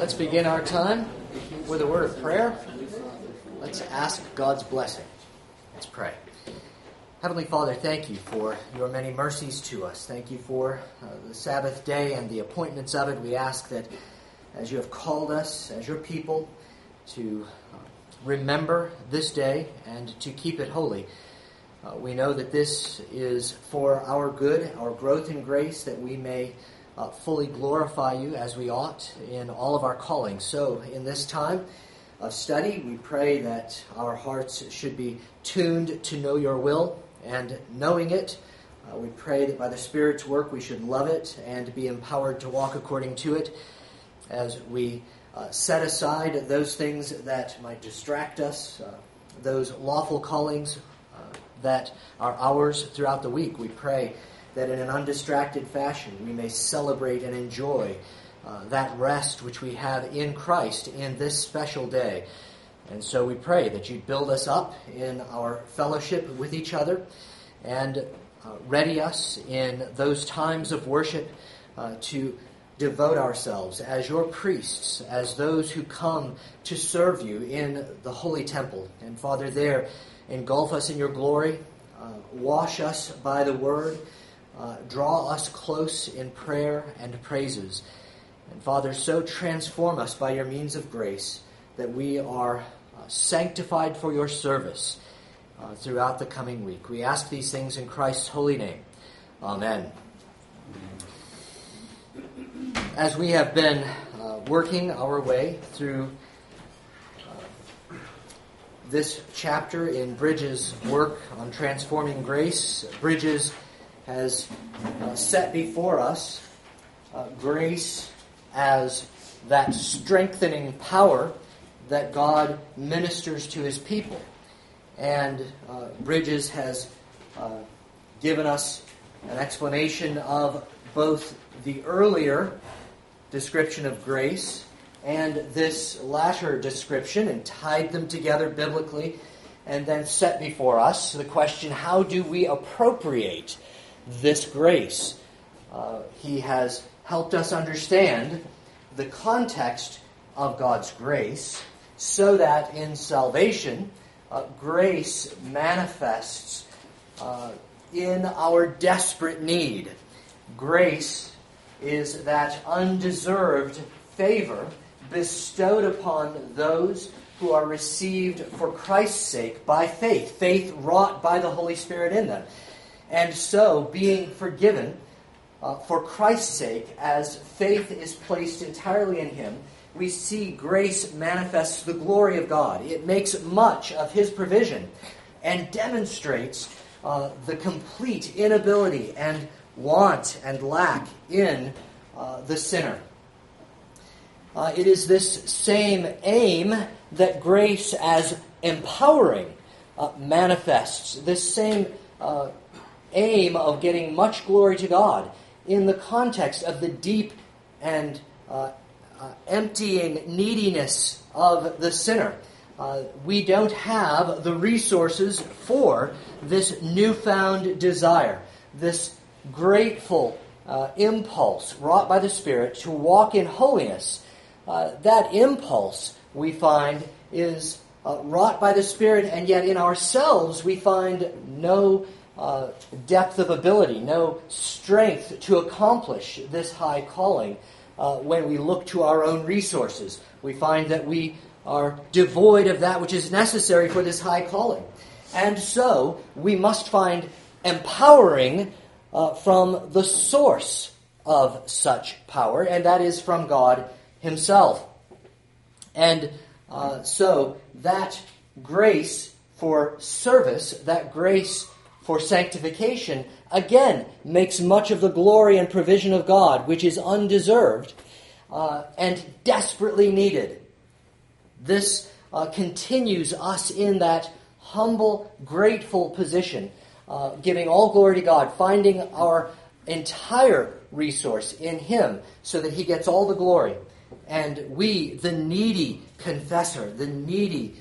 Let's begin our time with a word of prayer. Let's ask God's blessing. Let's pray. Heavenly Father, thank you for your many mercies to us. Thank you for the Sabbath day and the appointments of it. We ask that as you have called us, as your people, to remember this day and to keep it holy, we know that this is for our good, our growth in grace, that we may fully glorify you as we ought in all of our callings. So in this time of study, we pray that our hearts should be tuned to know your will, and knowing it, we pray that by the Spirit's work we should love it and be empowered to walk according to it as we set aside those things that might distract us, those lawful callings that are ours throughout the week. We pray that in an undistracted fashion we may celebrate and enjoy that rest which we have in Christ in this special day. And so we pray that you'd build us up in our fellowship with each other and ready us in those times of worship to devote ourselves as your priests, as those who come to serve you in the holy temple. And Father, there, engulf us in your glory, wash us by the word, draw us close in prayer and praises. And Father, so transform us by your means of grace that we are sanctified for your service throughout the coming week. We ask these things in Christ's holy name. Amen. As we have been working our way through this chapter in Bridges' work on transforming grace, Bridges has set before us grace as that strengthening power that God ministers to his people. And Bridges has given us an explanation of both the earlier description of grace and this latter description, and tied them together biblically, and then set before us the question, how do we appropriate this grace? He has helped us understand the context of God's grace, so that in salvation, grace manifests in our desperate need. Grace is that undeserved favor bestowed upon those who are received for Christ's sake by faith, faith wrought by the Holy Spirit in them. And so, being forgiven for Christ's sake, as faith is placed entirely in him, we see grace manifests the glory of God. It makes much of his provision and demonstrates the complete inability and want and lack in the sinner. It is this same aim that grace as empowering manifests, this same aim of getting much glory to God in the context of the deep and emptying neediness of the sinner. We don't have the resources for this newfound desire, this grateful impulse wrought by the Spirit to walk in holiness. That impulse, we find, is wrought by the Spirit, and yet in ourselves we find no depth of ability, no strength to accomplish this high calling. When we look to our own resources, we find that we are devoid of that which is necessary for this high calling. And so we must find empowering from the source of such power, and that is from God himself. And so that grace for service, that grace for sanctification, again makes much of the glory and provision of God, which is undeserved and desperately needed. This continues us in that humble, grateful position, giving all glory to God, finding our entire resource in him so that he gets all the glory. And we, the needy confessor, the needy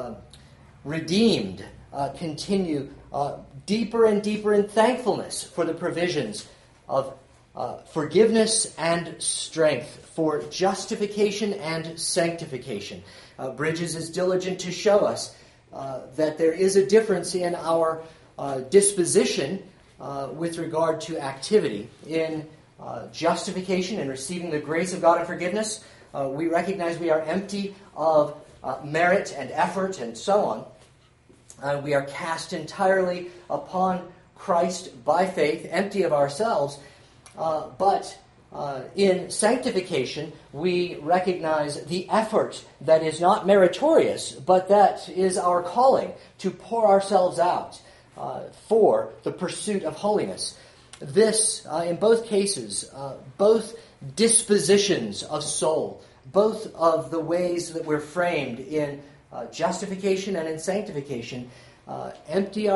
redeemed, continue deeper and deeper in thankfulness for the provisions of forgiveness and strength, for justification and sanctification. Bridges is diligent to show us that there is a difference in our disposition with regard to activity. In justification and receiving the grace of God and forgiveness, we recognize we are empty of merit and effort and so on. We are cast entirely upon Christ by faith, empty of ourselves. But in sanctification, we recognize the effort that is not meritorious, but that is our calling to pour ourselves out for the pursuit of holiness. This, in both cases, both dispositions of soul, both of the ways that we're framed in justification and in sanctification, empty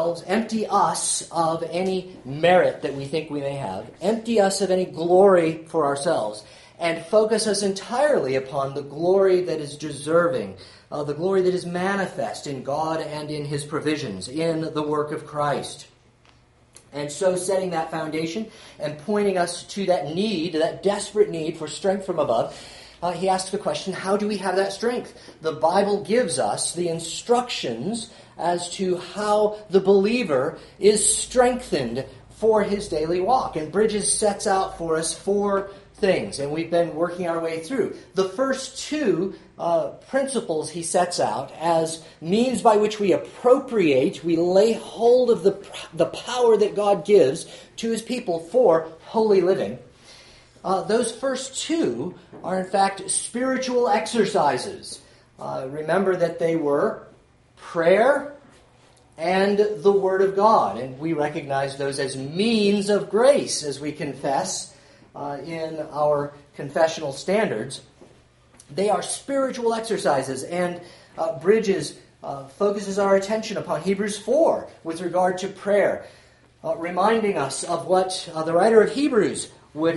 us of any merit that we think we may have, empty us of any glory for ourselves, and focus us entirely upon the glory that is deserving, the glory that is manifest in God and in His provisions, in the work of Christ. And so setting that foundation and pointing us to that need, that desperate need for strength from above, he asks the question, how do we have that strength? The Bible gives us the instructions as to how the believer is strengthened for his daily walk. And Bridges sets out for us 4 things, and we've been working our way through. The first 2 principles he sets out as means by which we appropriate, we lay hold of the power that God gives to His people for holy living. Those first 2 are in fact spiritual exercises. Remember that they were prayer and the Word of God, and we recognize those as means of grace as we confess in our confessional standards. They are spiritual exercises, and Bridges focuses our attention upon Hebrews 4 with regard to prayer, reminding us of what the writer of Hebrews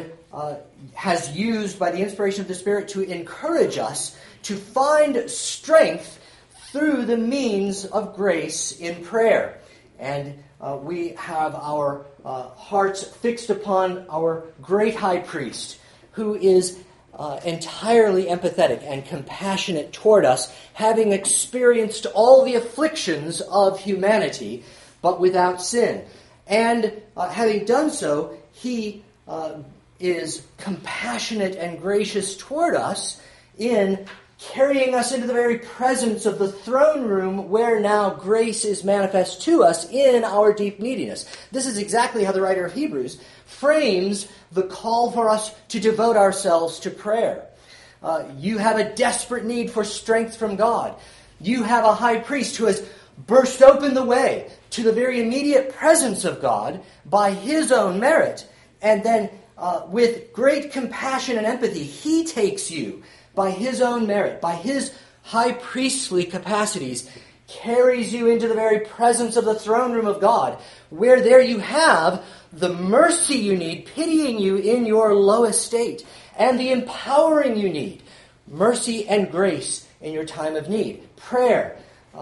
has used by the inspiration of the Spirit to encourage us to find strength through the means of grace in prayer. And we have our hearts fixed upon our great high priest, who is entirely empathetic and compassionate toward us, having experienced all the afflictions of humanity, but without sin. And having done so, he is compassionate and gracious toward us in carrying us into the very presence of the throne room where now grace is manifest to us in our deep neediness. This is exactly how the writer of Hebrews frames the call for us to devote ourselves to prayer. You have a desperate need for strength from God. You have a high priest who has burst open the way to the very immediate presence of God by His own merit, and then with great compassion and empathy, He takes you by His own merit, by His high priestly capacities, carries you into the very presence of the throne room of God, where there you have the mercy you need, pitying you in your low estate, and the empowering you need, mercy and grace in your time of need. Prayer,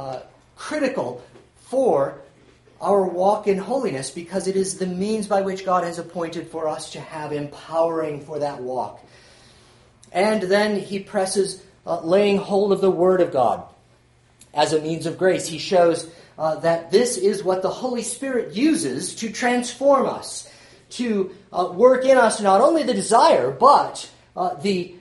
critical for our walk in holiness, because it is the means by which God has appointed for us to have empowering for that walk. And then he presses laying hold of the Word of God as a means of grace. He shows that this is what the Holy Spirit uses to transform us, to work in us not only the desire, but the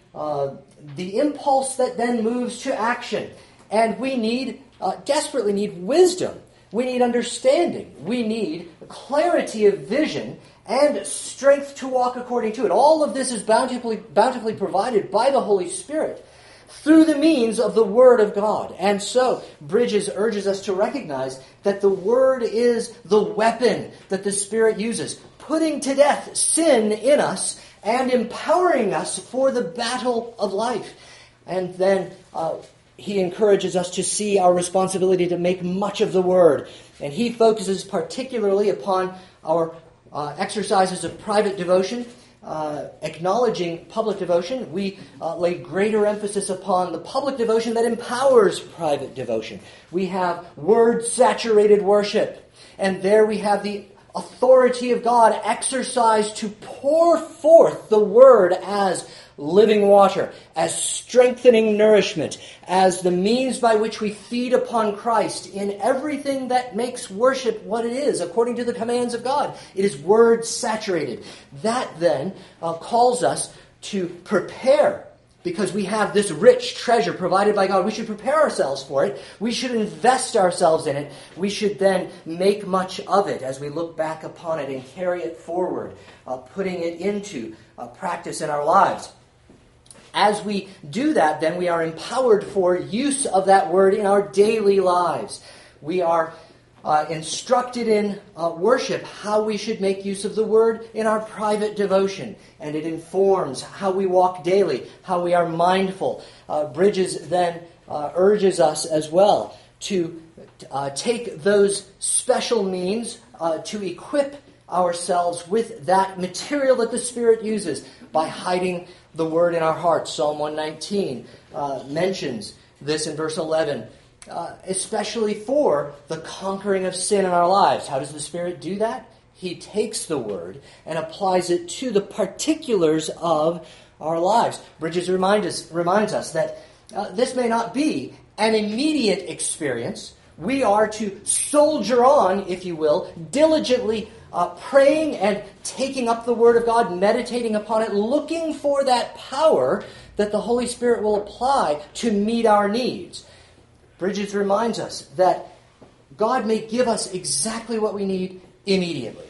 impulse that then moves to action. And we desperately need wisdom. We need understanding. We need clarity of vision and strength to walk according to it. All of this is bountifully provided by the Holy Spirit through the means of the Word of God. And so, Bridges urges us to recognize that the Word is the weapon that the Spirit uses, putting to death sin in us and empowering us for the battle of life. And then he encourages us to see our responsibility to make much of the Word. And he focuses particularly upon our exercises of private devotion, acknowledging public devotion. We lay greater emphasis upon the public devotion that empowers private devotion. We have word-saturated worship, and there we have the authority of God exercised to pour forth the Word as living water, as strengthening nourishment, as the means by which we feed upon Christ in everything that makes worship what it is, according to the commands of God. It is Word saturated. That then calls us to prepare. Because we have this rich treasure provided by God, we should prepare ourselves for it. We should invest ourselves in it. We should then make much of it as we look back upon it and carry it forward, putting it into practice in our lives. As we do that, then we are empowered for use of that word in our daily lives. We are instructed in worship how we should make use of the Word in our private devotion. And it informs how we walk daily, how we are mindful. Bridges then urges us as well to take those special means to equip ourselves with that material that the Spirit uses by hiding the Word in our hearts. Psalm 119 mentions this in verse 11. Especially for the conquering of sin in our lives. How does the Spirit do that? He takes the Word and applies it to the particulars of our lives. Bridges reminds us that this may not be an immediate experience. We are to soldier on, if you will, diligently praying and taking up the Word of God, meditating upon it, looking for that power that the Holy Spirit will apply to meet our needs. Bridges reminds us that God may give us exactly what we need immediately.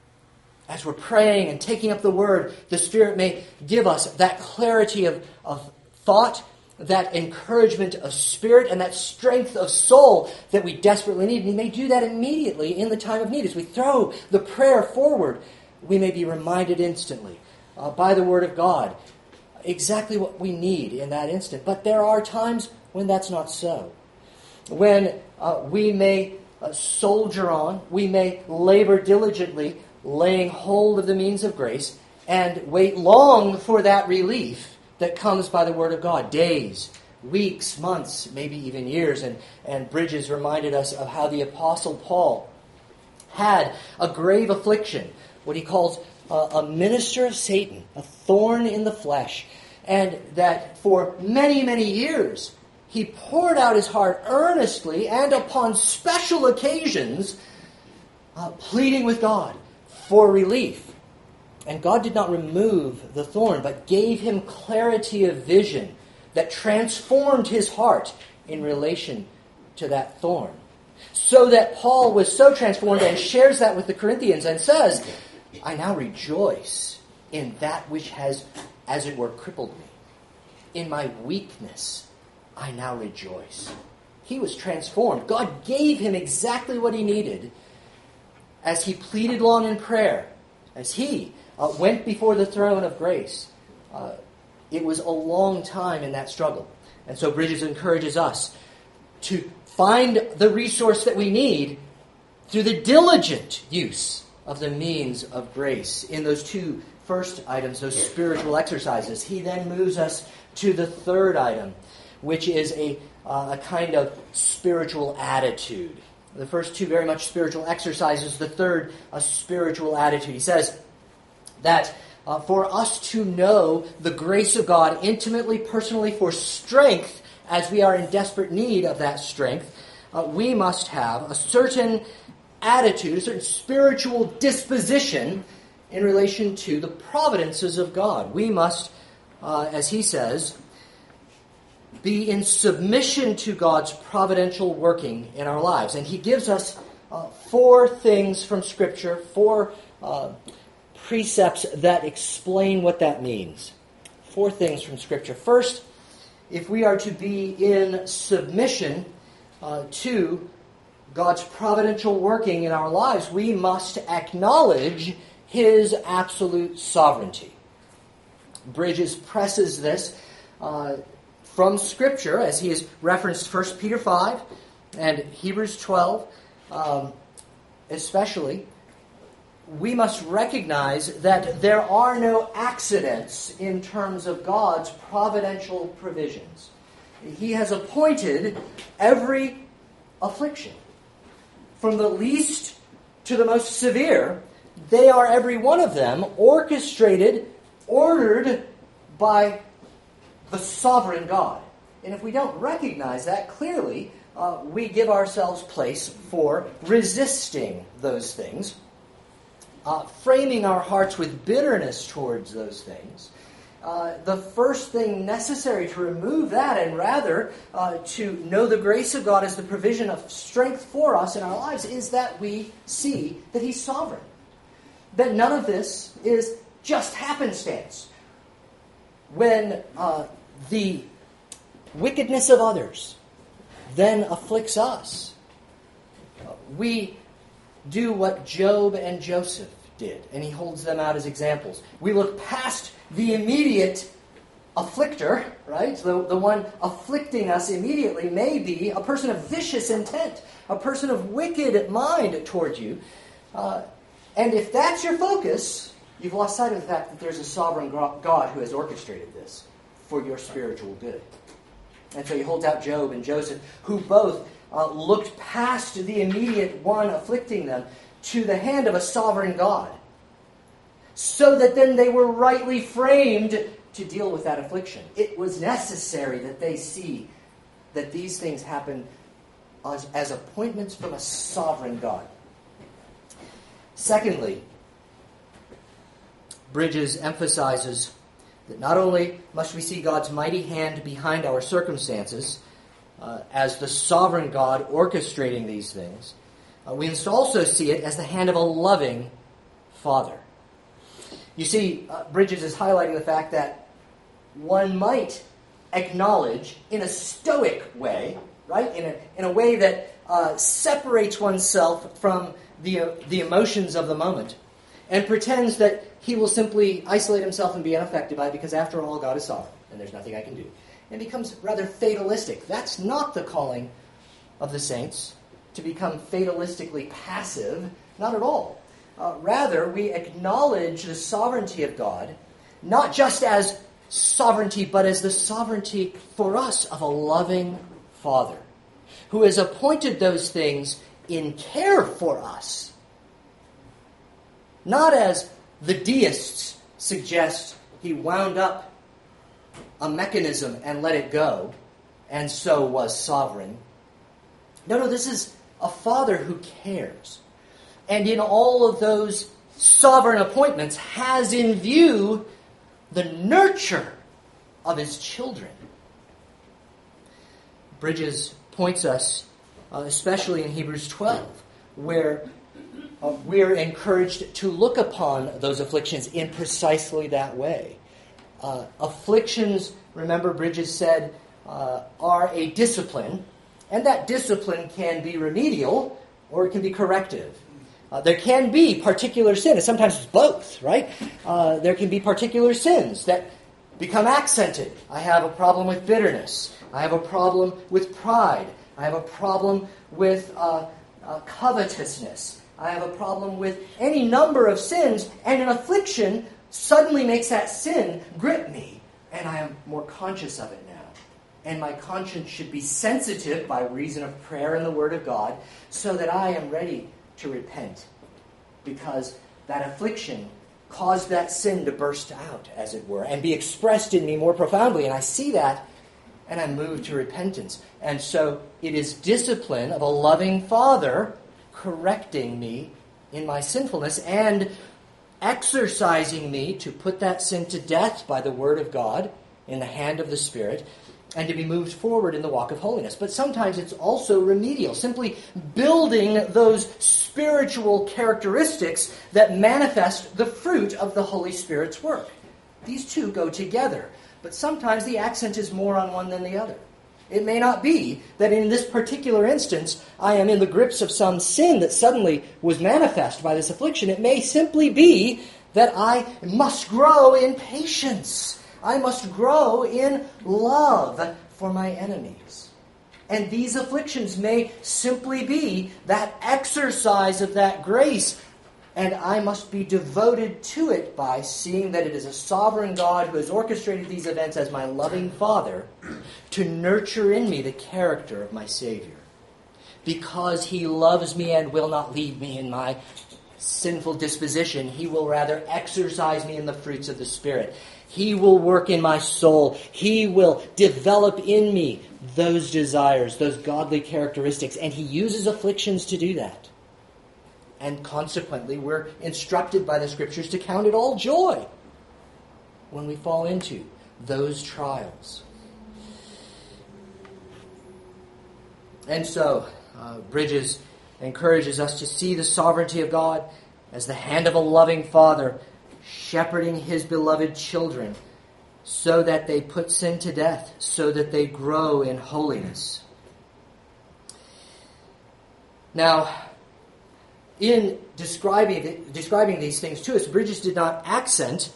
As we're praying and taking up the Word, the Spirit may give us that clarity of thought, that encouragement of spirit, and that strength of soul that we desperately need. And He may do that immediately in the time of need. As we throw the prayer forward, we may be reminded instantly by the Word of God exactly what we need in that instant. But there are times when that's not so. When we may soldier on, we may labor diligently, laying hold of the means of grace, and wait long for that relief that comes by the Word of God. Days, weeks, months, maybe even years. And Bridges reminded us of how the Apostle Paul had a grave affliction, what he calls a minister of Satan, a thorn in the flesh, and that for many, many years he poured out his heart earnestly and upon special occasions, pleading with God for relief. And God did not remove the thorn, but gave him clarity of vision that transformed his heart in relation to that thorn. So that Paul was so transformed and shares that with the Corinthians and says, I now rejoice in that which has, as it were, crippled me. In my weakness, I now rejoice. He was transformed. God gave him exactly what he needed as he pleaded long in prayer, as he went before the throne of grace. It was a long time in that struggle. And so Bridges encourages us to find the resource that we need through the diligent use of the means of grace. In those two first items, those spiritual exercises, he then moves us to the third item, which is a kind of spiritual attitude. The first two very much spiritual exercises. The third, a spiritual attitude. He says that for us to know the grace of God intimately, personally, for strength, as we are in desperate need of that strength, we must have a certain attitude, a certain spiritual disposition in relation to the providences of God. We must, as he says, be in submission to God's providential working in our lives. And he gives us four things from Scripture, four precepts that explain what that means. Four things from Scripture. First, if we are to be in submission to God's providential working in our lives, we must acknowledge His absolute sovereignty. Bridges presses this from Scripture, as he has referenced 1 Peter 5 and Hebrews 12, especially. We must recognize that there are no accidents in terms of God's providential provisions. He has appointed every affliction, from the least to the most severe, they are every one of them orchestrated, ordered by the sovereign God. And if we don't recognize that clearly, we give ourselves place for resisting those things, framing our hearts with bitterness towards those things. The first thing necessary to remove that, and rather to know the grace of God as the provision of strength for us in our lives, is that we see that He's sovereign. That none of this is just happenstance. When the wickedness of others then afflicts us, we do what Job and Joseph did, and he holds them out as examples. We look past the immediate afflictor, right? The one afflicting us immediately may be a person of vicious intent, a person of wicked mind toward you. And if that's your focus, you've lost sight of the fact that there's a sovereign God who has orchestrated this for your spiritual good. And so he holds out Job and Joseph, who both looked past the immediate one afflicting them to the hand of a sovereign God, so that then they were rightly framed to deal with that affliction. It was necessary that they see that these things happen as appointments from a sovereign God. Secondly, Bridges emphasizes that not only must we see God's mighty hand behind our circumstances as the sovereign God orchestrating these things, we must also see it as the hand of a loving Father. You see, Bridges is highlighting the fact that one might acknowledge in a stoic way, right, in a way that separates oneself from the emotions of the moment, and pretends that he will simply isolate himself and be unaffected by it because, after all, God is sovereign, and there's nothing I can do. And becomes rather fatalistic. That's not the calling of the saints, to become fatalistically passive. Not at all. Rather, we acknowledge the sovereignty of God, not just as sovereignty, but as the sovereignty for us of a loving Father, who has appointed those things in care for us. Not as the deists suggest he wound up a mechanism and let it go, and so was sovereign. No, this is a Father who cares. And in all of those sovereign appointments has in view the nurture of His children. Bridges points us, especially in Hebrews 12, where we're encouraged to look upon those afflictions in precisely that way. Afflictions, remember Bridges said, are a discipline, and that discipline can be remedial or it can be corrective. There can be particular sin, and sometimes it's both, right? There can be particular sins that become accented. I have a problem with bitterness. I have a problem with pride. I have a problem with covetousness. I have a problem with any number of sins, and an affliction suddenly makes that sin grip me, and I am more conscious of it now. And my conscience should be sensitive by reason of prayer and the Word of God, so that I am ready to repent, because that affliction caused that sin to burst out, as it were, and be expressed in me more profoundly. And I see that, and I'm moved to repentance. And so it is discipline of a loving Father correcting me in my sinfulness and exercising me to put that sin to death by the Word of God in the hand of the Spirit, and to be moved forward in the walk of holiness. But sometimes it's also remedial, simply building those spiritual characteristics that manifest the fruit of the Holy Spirit's work. These two go together, but sometimes the accent is more on one than the other. It may not be that in this particular instance I am in the grips of some sin that suddenly was manifest by this affliction. It may simply be that I must grow in patience. I must grow in love for my enemies. And these afflictions may simply be that exercise of that grace, and I must be devoted to it by seeing that it is a sovereign God who has orchestrated these events as my loving Father to nurture in me the character of my Savior. because he loves me and will not leave me in my sinful disposition. He will rather exercise me in the fruits of the Spirit. He will work in my soul. He will develop in me those desires, those godly characteristics, and he uses afflictions to do that. And consequently, we're instructed by the Scriptures to count it all joy when we fall into those trials. And so, Bridges encourages us to see the sovereignty of God as the hand of a loving Father shepherding his beloved children so that they put sin to death, so that they grow in holiness. Now, in describing these things to us, Bridges did not accent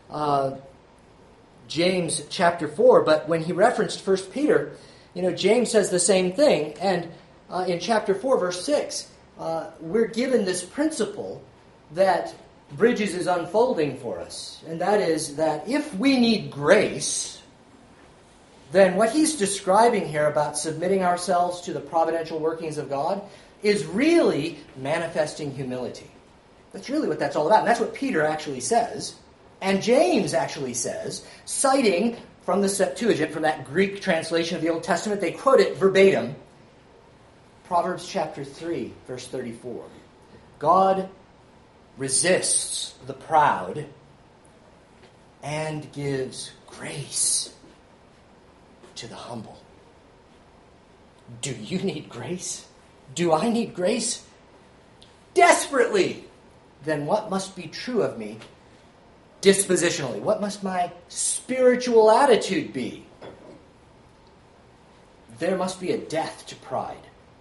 James chapter 4, but when he referenced 1 Peter, James says the same thing. And in chapter 4, verse 6, we're given this principle that Bridges is unfolding for us. And that is that if we need grace, then what he's describing here about submitting ourselves to the providential workings of God is really manifesting humility. That's really what that's all about. And that's what Peter actually says. And James actually says, citing from the Septuagint, from that Greek translation of the Old Testament, they quote it verbatim. Proverbs chapter 3, verse 34. God resists the proud and gives grace to the humble. Do you need grace? Do I need grace? Desperately! Then what must be true of me dispositionally? What must my spiritual attitude be? There must be a death to pride.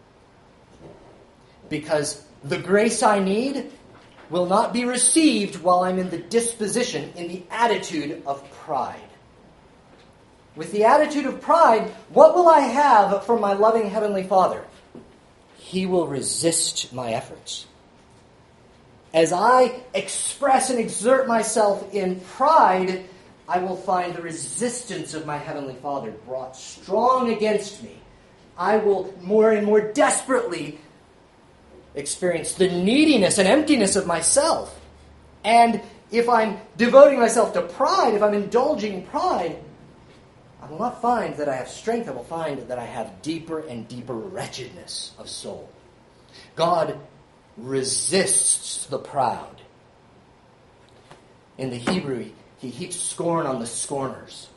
Because the grace I need will not be received while I'm in the disposition, in the attitude of pride. With the attitude of pride, what will I have from my loving Heavenly Father? He will resist my efforts. As I express and exert myself in pride, I will find the resistance of my Heavenly Father brought strong against me. I will more and more desperately experience the neediness and emptiness of myself. And if I'm devoting myself to pride, if I'm indulging pride, I will not find that I have strength. I will find that I have deeper and deeper wretchedness of soul. God resists the proud. In the Hebrew, he heaps scorn on the scorners.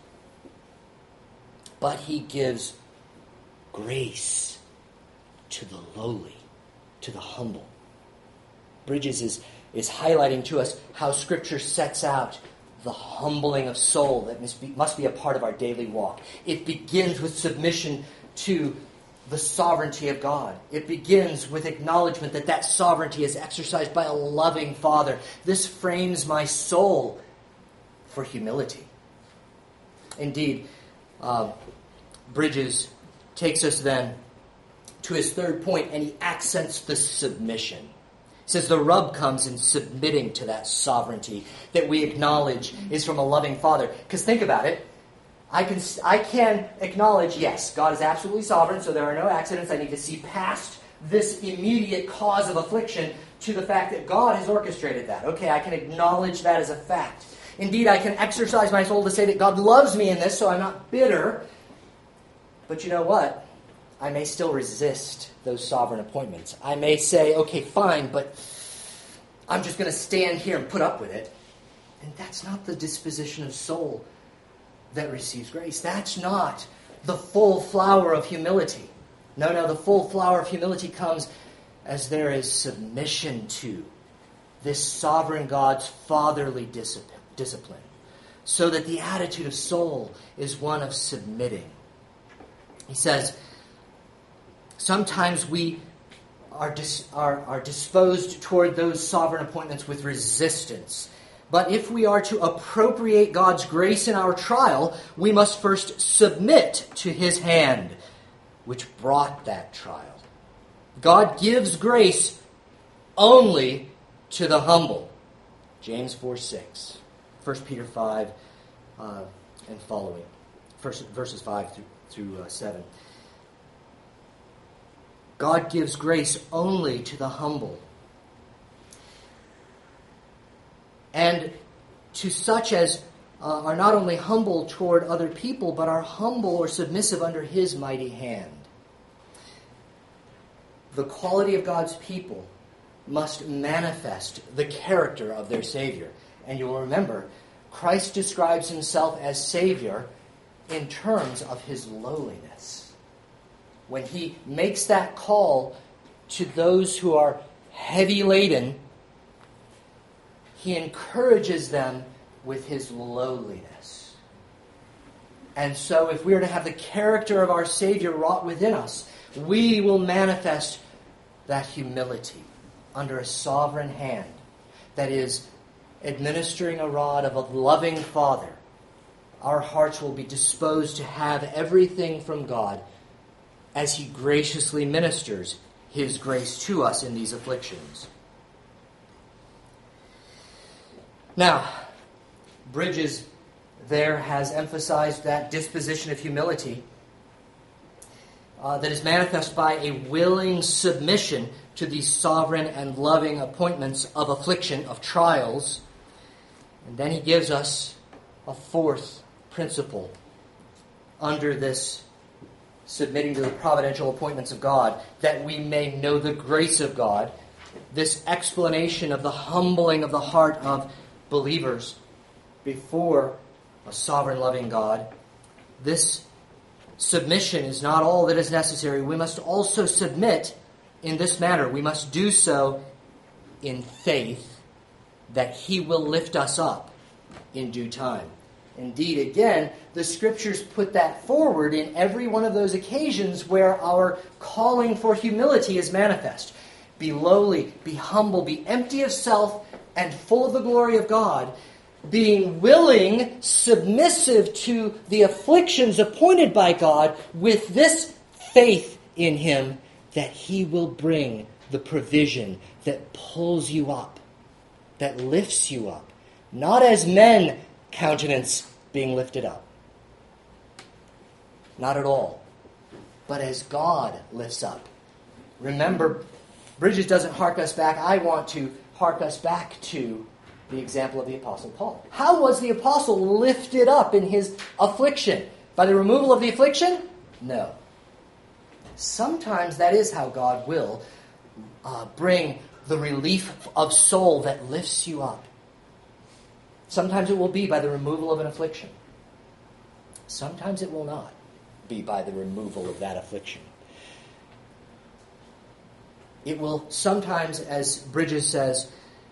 But he gives grace to the lowly, to the humble. Bridges is highlighting to us how Scripture sets out the humbling of soul that must be a part of our daily walk. It begins with submission to the sovereignty of God. It begins with acknowledgement that that sovereignty is exercised by a loving Father. This frames my soul for humility. Indeed, Bridges takes us then to his third point, and he accents the submission. He says the rub comes in submitting to that sovereignty that we acknowledge is from a loving Father. Because think about it. I can acknowledge, yes, God is absolutely sovereign, so there are no accidents. I need to see past this immediate cause of affliction to the fact that God has orchestrated that. Okay, I can acknowledge that as a fact. Indeed, I can exercise my soul to say that God loves me in this, so I'm not bitter. But you know what? I may still resist those sovereign appointments. I may say, okay, fine, but I'm just going to stand here and put up with it. And that's not the disposition of soul that receives grace. That's not the full flower of humility. No, the full flower of humility comes as there is submission to this sovereign God's fatherly discipline, so that the attitude of soul is one of submitting. He says, sometimes we are disposed toward those sovereign appointments with resistance. But if we are to appropriate God's grace in our trial, we must first submit to His hand, which brought that trial. God gives grace only to the humble. James 4:6, 1 Peter 5 and following, verses 5 through 7. God gives grace only to the humble. And to such as are not only humble toward other people, but are humble or submissive under his mighty hand. The quality of God's people must manifest the character of their Savior. And you will remember, Christ describes himself as Savior in terms of his lowliness. When he makes that call to those who are heavy laden, he encourages them with his lowliness. And so if we are to have the character of our Savior wrought within us, we will manifest that humility under a sovereign hand that is administering a rod of a loving Father. Our hearts will be disposed to have everything from God as he graciously ministers his grace to us in these afflictions. Now, Bridges there has emphasized that disposition of humility that is manifest by a willing submission to these sovereign and loving appointments of affliction, of trials. And then he gives us a fourth principle under this submitting to the providential appointments of God, that we may know the grace of God, this explanation of the humbling of the heart of believers before a sovereign loving God. This submission is not all that is necessary. We must also submit in this manner. We must do so in faith that he will lift us up in due time. Indeed, again, the Scriptures put that forward in every one of those occasions where our calling for humility is manifest. Be lowly, be humble, be empty of self and full of the glory of God, being willing, submissive to the afflictions appointed by God, with this faith in him that he will bring the provision that pulls you up, that lifts you up, not as men countenance being lifted up. Not at all. But as God lifts up. Remember, Bridges doesn't hark us back. I want to hark us back to the example of the Apostle Paul. How was the Apostle lifted up in his affliction? By the removal of the affliction? No. Sometimes that is how God will bring the relief of soul that lifts you up. Sometimes it will be by the removal of an affliction. Sometimes it will not be by the removal of that affliction. It will sometimes, as Bridges says,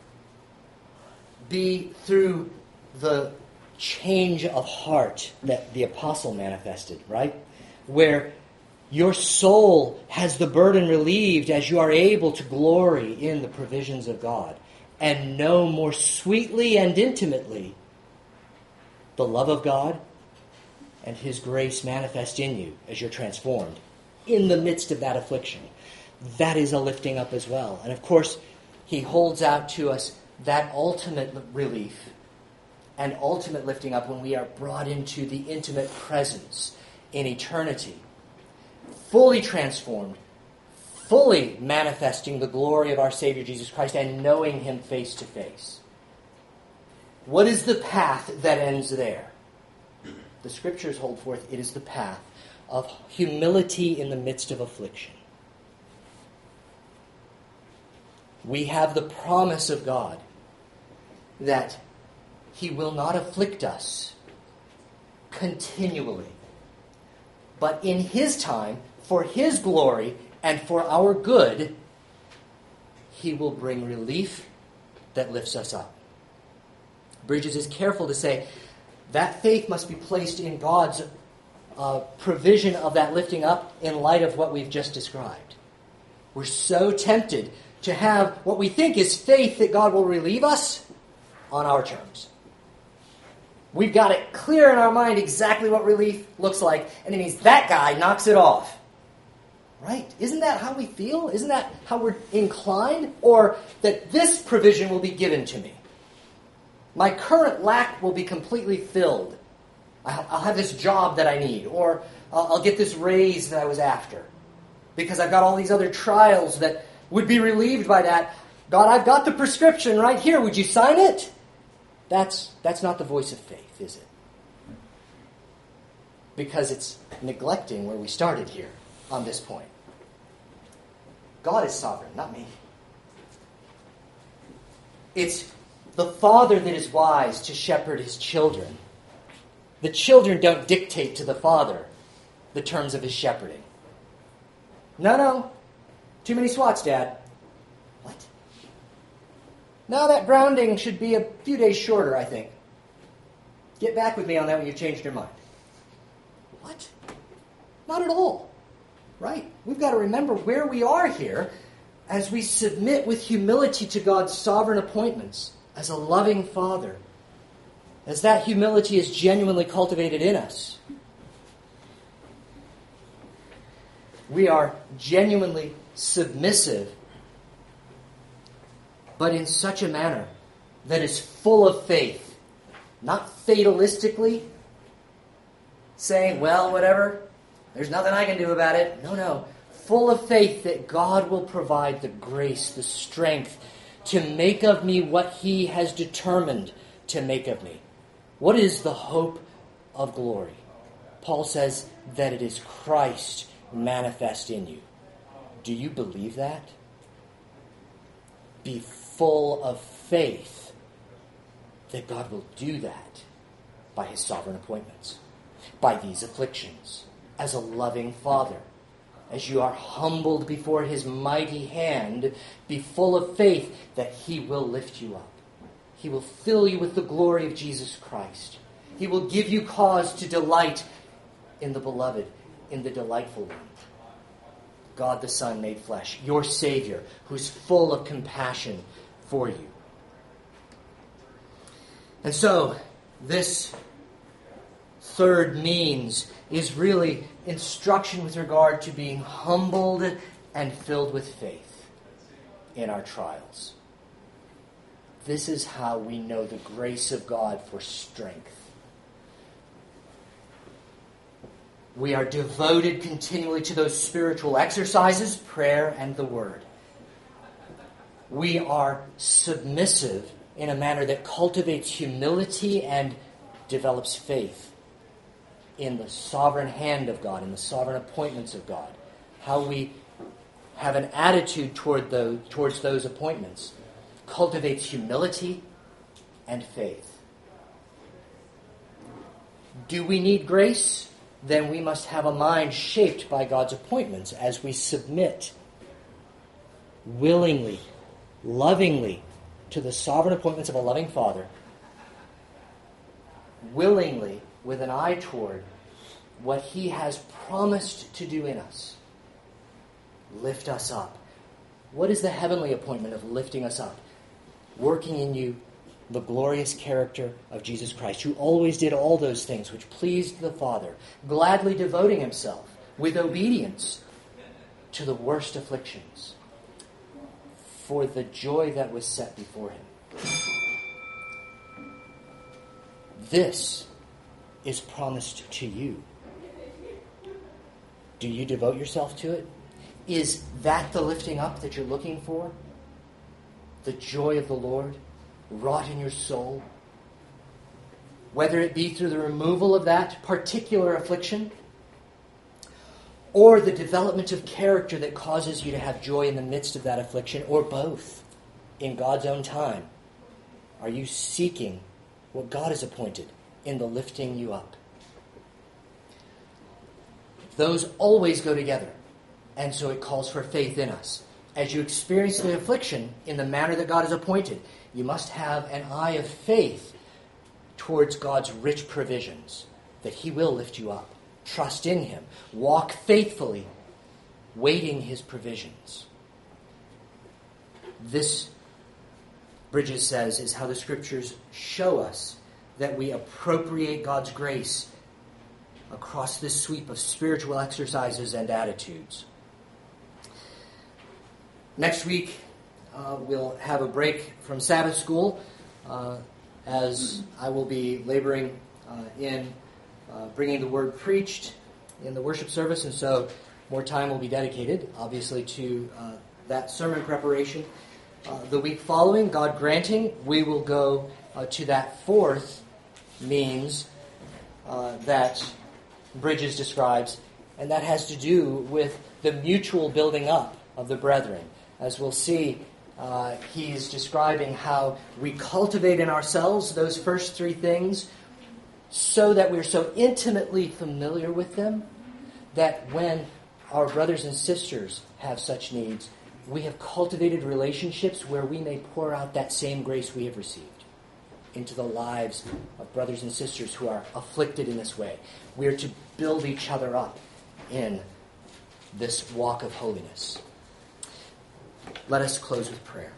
be through the change of heart that the apostle manifested, right? Where your soul has the burden relieved as you are able to glory in the provisions of God and know more sweetly and intimately the love of God and his grace manifest in you as you're transformed in the midst of that affliction. That is a lifting up as well. And of course, he holds out to us that ultimate relief and ultimate lifting up when we are brought into the intimate presence in eternity, fully transformed, fully manifesting the glory of our Savior Jesus Christ and knowing him face to face. What is the path that ends there? The Scriptures hold forth it is the path of humility in the midst of affliction. We have the promise of God that he will not afflict us continually, but in his time, for his glory and for our good, he will bring relief that lifts us up. Bridges is careful to say that faith must be placed in God's provision of that lifting up in light of what we've just described. We're so tempted to have what we think is faith that God will relieve us on our terms. We've got it clear in our mind exactly what relief looks like, and it means that guy knocks it off. Right? Isn't that how we feel? Isn't that how we're inclined? Or that this provision will be given to me. My current lack will be completely filled. I'll have this job that I need, or I'll get this raise that I was after. because I've got all these other trials that would be relieved by that. God, I've got the prescription right here. Would you sign it? That's not the voice of faith, is it? Because it's neglecting where we started here on this point. God is sovereign, not me. It's the Father that is wise to shepherd his children. The children don't dictate to the Father the terms of his shepherding. No. Too many swats, Dad. What? No, that grounding should be a few days shorter, I think. Get back with me on that when you've changed your mind. What? Not at all. Right? We've got to remember where we are here as we submit with humility to God's sovereign appointments as a loving Father, as that humility is genuinely cultivated in us. We are genuinely submissive, but in such a manner that is full of faith, not fatalistically saying, well, whatever, there's nothing I can do about it. No. Full of faith that God will provide the grace, the strength to make of me what he has determined to make of me. What is the hope of glory? Paul says that it is Christ manifest in you. Do you believe that? Be full of faith that God will do that by his sovereign appointments, by these afflictions, as a loving Father. As you are humbled before his mighty hand, be full of faith that he will lift you up. He will fill you with the glory of Jesus Christ. He will give you cause to delight in the beloved, in the delightful one. God the Son made flesh, your Savior, who's full of compassion for you. And so, this third means is really instruction with regard to being humbled and filled with faith in our trials. This is how we know the grace of God for strength. We are devoted continually to those spiritual exercises, prayer and the Word. We are submissive in a manner that cultivates humility and develops faith in the sovereign hand of God, in the sovereign appointments of God. How we have an attitude towards those appointments cultivates humility and faith. Do we need grace? Then we must have a mind shaped by God's appointments as we submit willingly, lovingly to the sovereign appointments of a loving Father, willingly with an eye toward what he has promised to do in us. Lift us up. What is the heavenly appointment of lifting us up? Working in you the glorious character of Jesus Christ, who always did all those things which pleased the Father, gladly devoting himself with obedience to the worst afflictions for the joy that was set before him. This is promised to you. Do you devote yourself to it? Is that the lifting up that you're looking for? The joy of the Lord wrought in your soul? Whether it be through the removal of that particular affliction, or the development of character that causes you to have joy in the midst of that affliction, or both, in God's own time. Are you seeking what God has appointed in the lifting you up? Those always go together, and so it calls for faith in us. As you experience the affliction in the manner that God has appointed, you must have an eye of faith towards God's rich provisions, that he will lift you up. Trust in him. Walk faithfully, waiting his provisions. This, Bridges says, is how the Scriptures show us that we appropriate God's grace across this sweep of spiritual exercises and attitudes. Next week, we'll have a break from Sabbath school as I will be laboring in bringing the word preached in the worship service. And so more time will be dedicated, obviously, to that sermon preparation. The week following, God granting, we will go to that fourth means that Bridges describes, and that has to do with the mutual building up of the brethren. As we'll see, he's describing how we cultivate in ourselves those first three things so that we're so intimately familiar with them that when our brothers and sisters have such needs, we have cultivated relationships where we may pour out that same grace we have received into the lives of brothers and sisters who are afflicted in this way. We are to build each other up in this walk of holiness. Let us close with prayer.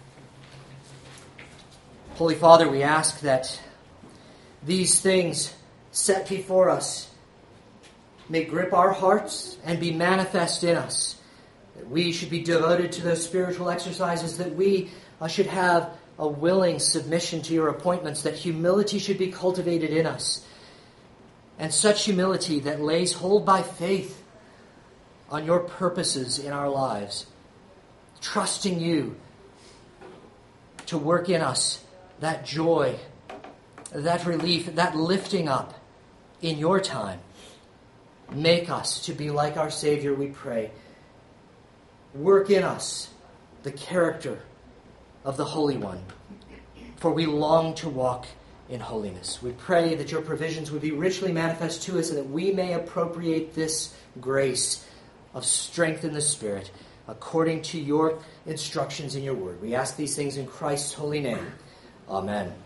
Holy Father, we ask that these things set before us may grip our hearts and be manifest in us. That we should be devoted to those spiritual exercises, that we should have a willing submission to your appointments, that humility should be cultivated in us. And such humility that lays hold by faith on your purposes in our lives, trusting you to work in us that joy, that relief, that lifting up in your time. Make us to be like our Savior, we pray. Work in us the character of the Holy One, for we long to walk in holiness. We pray that your provisions would be richly manifest to us and that we may appropriate this grace of strength in the Spirit according to your instructions in your word. We ask these things in Christ's holy name. Amen.